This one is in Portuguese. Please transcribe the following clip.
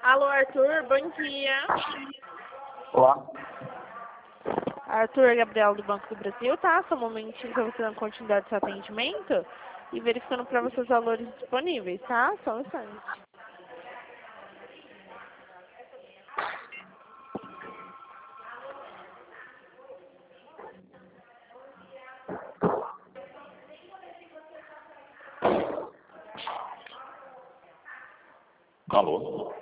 Alô, Arthur, bom dia. Olá. Arthur, Gabriel do Banco do Brasil, tá? Só um momentinho pra você dar continuidade do seu atendimento e verificando para você os valores disponíveis, tá? Só um instante. Alô?